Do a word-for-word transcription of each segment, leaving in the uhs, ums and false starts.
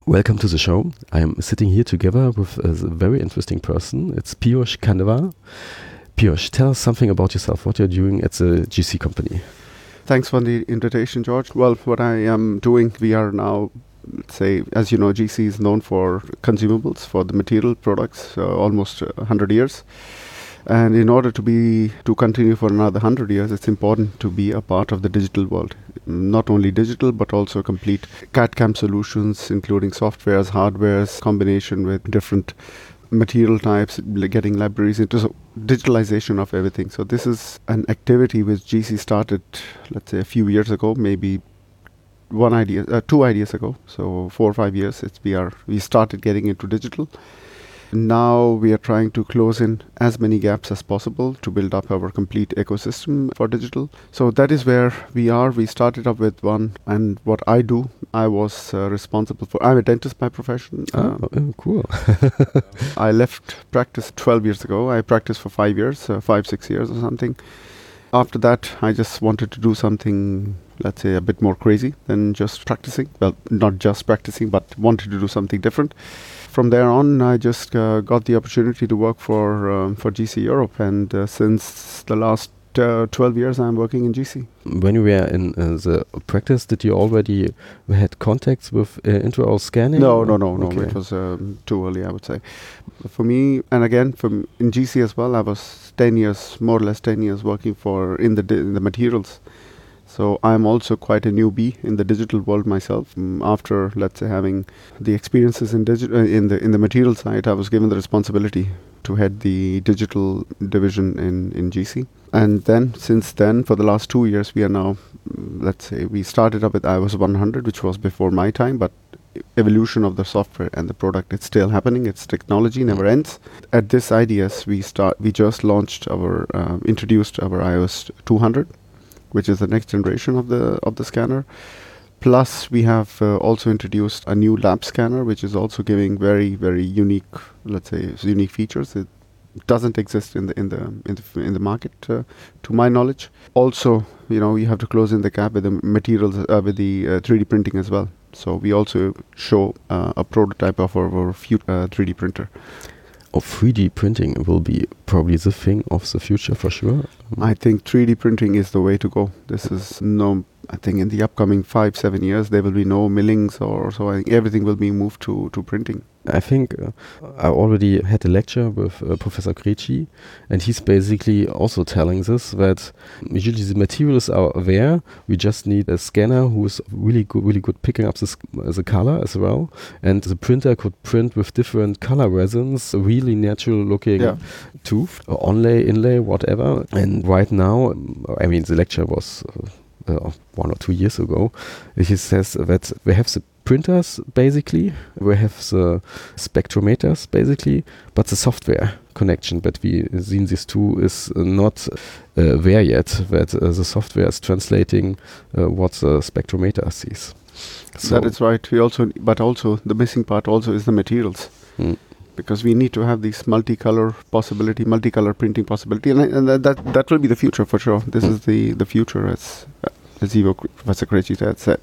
Welcome to the show. I'm sitting here together with a very interesting person. It's Piyush Khandewar. Piyush, tell us something about yourself, what you're doing at the G C company. Thanks for the invitation, George. Well, what I am doing, we are now, let's say, as you know, G C is known for consumables, for the material products, uh, almost uh, one hundred years. And in order to be to continue for another one hundred years, it's important to be a part of the digital world. Not only digital, but also complete C A D C A M solutions, including softwares, hardwares, combination with different material types, getting libraries into so digitalization of everything. So this is an activity which G C started, let's say, a few years ago, maybe one idea, uh, two ideas ago. So four or five years, it's we are we started getting into digital. Now we are trying to close in as many gaps as possible to build up our complete ecosystem for digital. So that is where we are. We started up with one, and what I do, I was uh, responsible for. I'm a dentist by profession. Oh, uh, oh cool. I left practice twelve years ago. I practiced for five years, uh, five, six years or something. After that, I just wanted to do something, let's say, a bit more crazy than just practicing. Well, not just practicing, but wanted to do something different. From there on, I just uh, got the opportunity to work for um, for G C Europe, and uh, since the last uh, twelve years, I'm working in G C. When you were in uh, the practice, did you already had contacts with uh, intraoral scanning? No, no, no, no. Okay. It was um, too early, I would say. For me, and again, from in G C as well, I was ten years, more or less ten years, working for in the di in the materials. So I'm also quite a newbie in the digital world myself. Um, after, let's say, having the experiences in digital uh, in the in the material side, I was given the responsibility to head the digital division in in G C. And then, since then, for the last two years, we are now, let's say, we started up with I W S one hundred, which was before my time, but evolution of the software and the product, it's still happening. It's technology, never ends. At this I D S, we start. We just launched our, uh, introduced our I W S two hundred. Which is the next generation of the of the scanner. Plus, we have uh, also introduced a new lab scanner, which is also giving very, very unique, let's say, unique features. It doesn't exist in the in the in the, in the market, uh, to my knowledge. Also, you know, you have to close in the gap with the materials, uh, with the uh, three D printing as well. So we also show uh, a prototype of our, our uh, three D printer. Of three D printing will be probably the thing of the future for sure. I think three D printing is the way to go. This is no, I think in the upcoming five, seven years, there will be no millings or so. I think everything will be moved to, to printing. I think uh, I already had a lecture with uh, Professor Krejci, and he's basically also telling this, that usually the materials are there. We just need a scanner who's really good, really good picking up the, the color as well, and the printer could print with different color resins, really natural looking yeah. tooth, or onlay, inlay, whatever. And right now, I mean, the lecture was uh, uh, one or two years ago. He says that we have the printers, basically, we have the spectrometers, basically, but the software connection between these two is uh, not uh, there yet, that uh, the software is translating uh, what the spectrometer sees. So that is right. We also, but also the missing part also is the materials. Mm. Because we need to have this multicolor possibility, multicolor printing possibility, and, and that, that that will be the future for sure. This mm. is the the future, as uh, as Ivo, Professor Krejci had said.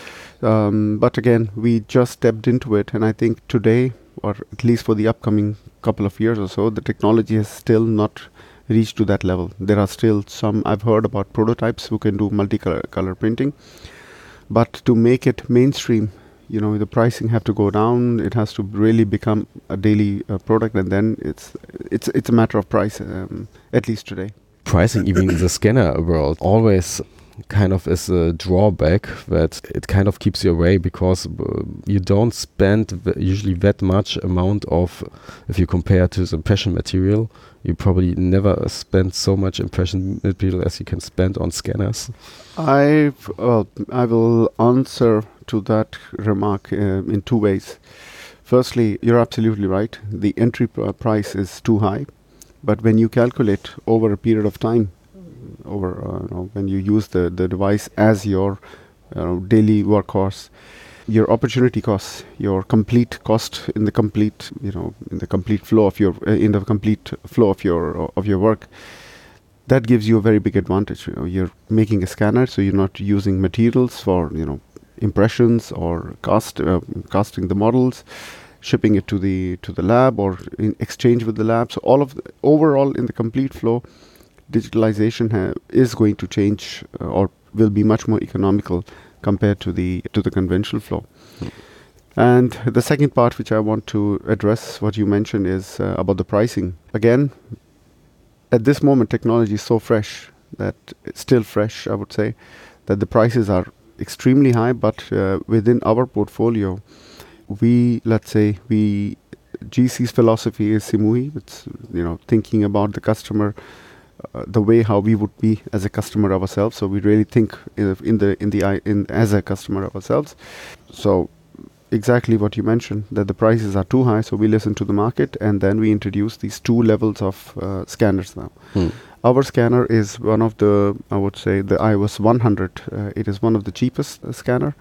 Um, but again, we just stepped into it, and I think today, or at least for the upcoming couple of years or so, the technology has still not reached to that level. There are still some, I've heard about prototypes who can do multicolor color printing, but to make it mainstream, you know, the pricing have to go down. It has to really become a daily uh, product, and then it's it's it's a matter of price, um, at least today. Pricing, even in the scanner world, always kind of is a drawback, that it kind of keeps you away, because uh, you don't spend usually that much amount of, if you compare to the impression material, you probably never spend so much impression material as you can spend on scanners. I well, I will answer to that remark uh, in two ways. Firstly, you're absolutely right. The entry pr price is too high, but when you calculate over a period of time, over uh, you know, when you use the, the device as your uh, daily workhorse, your opportunity costs, your complete cost in the complete, you know, in the complete flow of your uh, in the complete flow of your uh, of your work, that gives you a very big advantage. You know, you're making a scanner, so you're not using materials for, you know, impressions or cast uh, casting the models, shipping it to the to the lab or in exchange with the lab. So all of the, overall in the complete flow, digitalization ha- is going to change uh, or will be much more economical compared to the to the conventional flow. Mm. And the second part which I want to address, what you mentioned, is uh, about the pricing. Again, at this moment, technology is so fresh that it's still fresh, I would say, that the prices are extremely high. But uh, within our portfolio, we, let's say, we G C's philosophy is Simuhi. It's, you know, thinking about the customer, uh, the way how we would be as a customer ourselves. So we really think in, in the in the eye in as a customer ourselves. So exactly what you mentioned, that the prices are too high, so we listen to the market, and then we introduce these two levels of uh, scanners now. Hmm. Our scanner is one of the, I would say, the I O S one hundred. Uh, it is one of the cheapest uh, scanner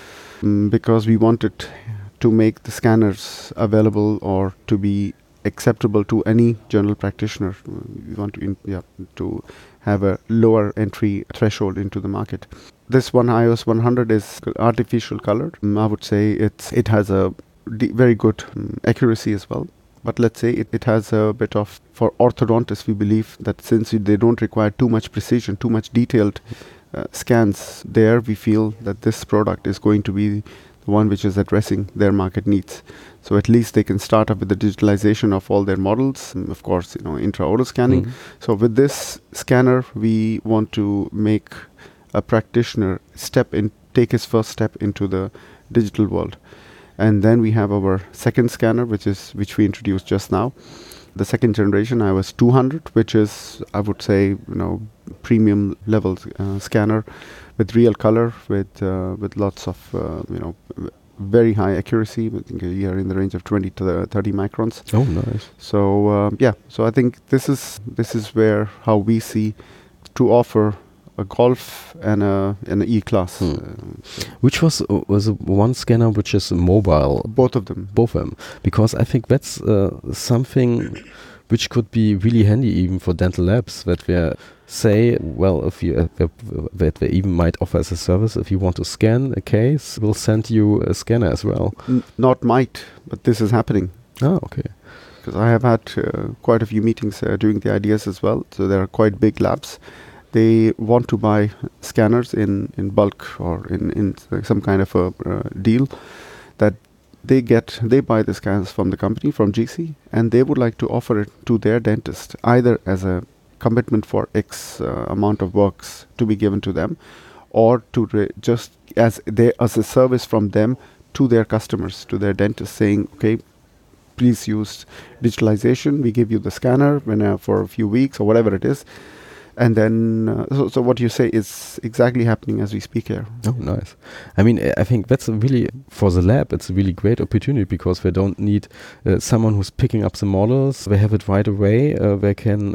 um, because we wanted to make the scanners available or to be acceptable to any general practitioner. We want to, in, yeah, to have a lower entry threshold into the market. This one I O S one hundred is artificial colored. Um, I would say it's it has a d- very good um, accuracy as well. But let's say it, it has a bit of, for orthodontists, we believe that since they don't require too much precision, too much detailed uh, scans there, we feel that this product is going to be the one which is addressing their market needs. So at least they can start up with the digitalization of all their models, and of course, you know, intraoral scanning. Mm-hmm. So with this scanner, we want to make a practitioner step in, take his first step into the digital world. And then we have our second scanner, which is which we introduced just now, the second generation I O S two hundred, which is, I would say, you know, premium level uh, scanner with real color, with uh, with lots of uh, you know w- very high accuracy. I think we are in the range of twenty to thirty microns. Oh, nice. So um, yeah, so I think this is this is where how we see to offer a Golf and a an E-Class. Hmm. Uh, so Which was uh, was one scanner which is mobile? both of them. Both of them, because I think that's uh, something which could be really handy even for dental labs, that we say, well, if you uh, that they even might offer as a service, if you want to scan a case, we'll send you a scanner as well. N- not might, but this is happening. Oh, okay. Because I have had uh, quite a few meetings uh, doing the ideas as well. So there are quite big labs. They want to buy scanners in, in bulk or in, in some kind of a uh, deal that they get, they buy the scanners from the company, from G C, and they would like to offer it to their dentist, either as a commitment for X uh, amount of works to be given to them, or to re- just as they as a service from them to their customers, to their dentists, saying, okay, please use digitalization. We give you the scanner when uh, for a few weeks or whatever it is. And then, uh, so, so what you say is exactly happening as we speak here. Oh, nice. I mean, I think that's a really, for the lab, it's a really great opportunity, because they don't need uh, someone who's picking up the models. They have it right away. Uh, they can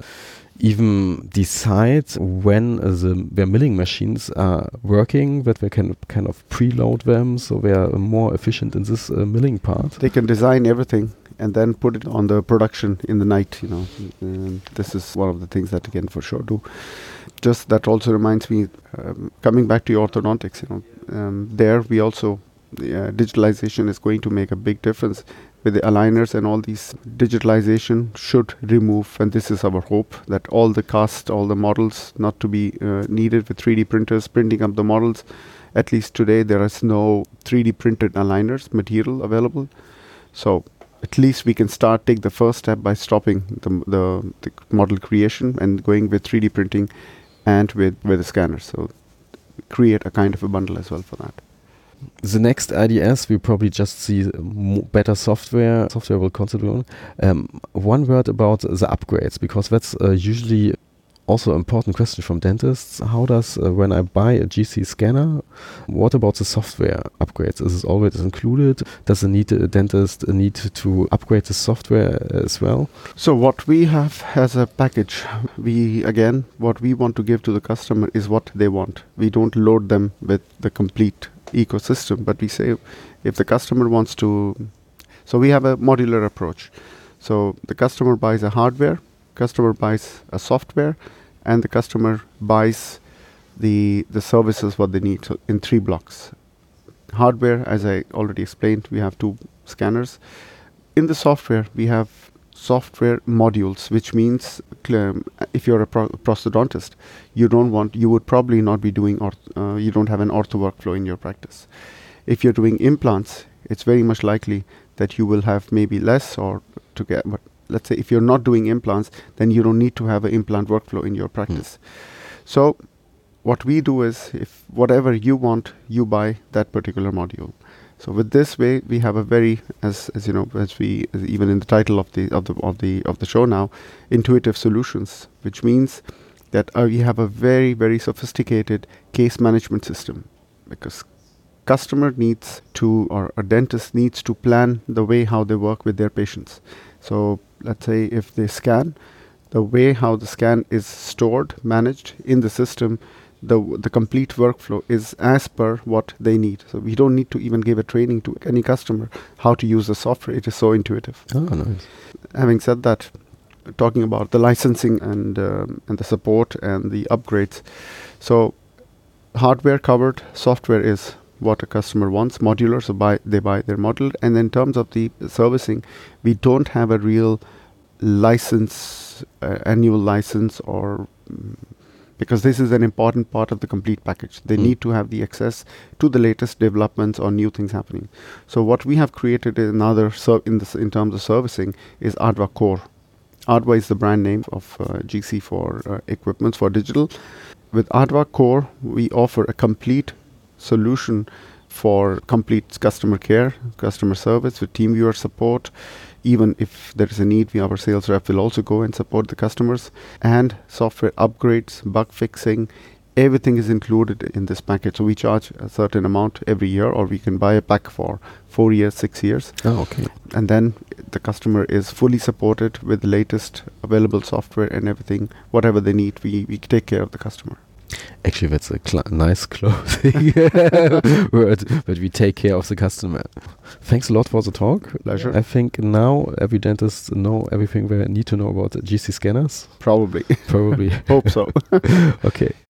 even decide when uh, the, their milling machines are working, that they can kind of preload them, so they are more efficient in this uh, milling part. They can design everything and then put it on the production in the night, you know. And this is one of the things that, again, for sure do. Just that also reminds me, um, coming back to your orthodontics, you know, um, there we also, uh, digitalization is going to make a big difference with the aligners, and all these digitalization should remove, and this is our hope, that all the cast, all the models not to be uh, needed with three D printers printing up the models. At least today there is no three D printed aligners material available. So at least we can start, take the first step by stopping the, the, the model creation and going with three D printing and with, with the scanners. So create a kind of a bundle as well for that. The next I D S, we probably just see mo- better software. Software will contribute. Um, one word about the upgrades, because that's uh, usually also an important question from dentists. How does, uh, when I buy a G C scanner, what about the software upgrades? Is it always included? Does the need, a dentist need to upgrade the software as well? So what we have as a package, we, again, what we want to give to the customer is what they want. We don't load them with the complete ecosystem, but we say if the customer wants to, so we have a modular approach. So the customer buys a hardware, customer buys a software, and the customer buys the the services what they need, so in three blocks. Hardware, as I already explained, we have two scanners. In the software, we have software modules, which means um, if you're a pro- prosthodontist, you don't want, you would probably not be doing, orth- uh, you don't have an ortho workflow in your practice. If you're doing implants, it's very much likely that you will have maybe less or to get, but let's say if you're not doing implants, then you don't need to have an implant workflow in your practice. Mm. So what we do is, if whatever you want, you buy that particular module. So with this way, we have a very, as as you know, as we as even in the title of the of the of the of the show now, intuitive solutions, which means that uh, we have a very very sophisticated case management system, because customer needs to, or a dentist needs to plan the way how they work with their patients. So let's say if they scan, the way how the scan is stored, managed in the system, the the complete workflow is as per what they need. So we don't need to even give a training to any customer how to use the software. It is so intuitive. Oh, nice. Having said that, talking about the licensing and um, and the support and the upgrades. So hardware covered, software is what a customer wants, modular, so buy they buy their module. And in terms of the servicing, we don't have a real license, uh, annual license, or mm, because this is an important part of the complete package. They mm. need to have the access to the latest developments or new things happening. So what we have created is another ser- in this in terms of servicing is Aardva Core. Aardva is the brand name of uh, G C for uh, equipments for digital. With Aardva Core, we offer a complete solution for complete customer care, customer service with TeamViewer support. Even if there is a need, we, our sales rep will also go and support the customers. And software upgrades, bug fixing, everything is included in this package. So we charge a certain amount every year, or we can buy a pack for four years, six years. Oh, okay. And then the customer is fully supported with the latest available software and everything. Whatever they need, we, we take care of the customer. Actually, that's a cl- nice closing word, but we take care of the customer. Thanks a lot for the talk. Pleasure. I think now every dentist know everything they need to know about G C scanners. Probably. Probably. Hope so. Okay.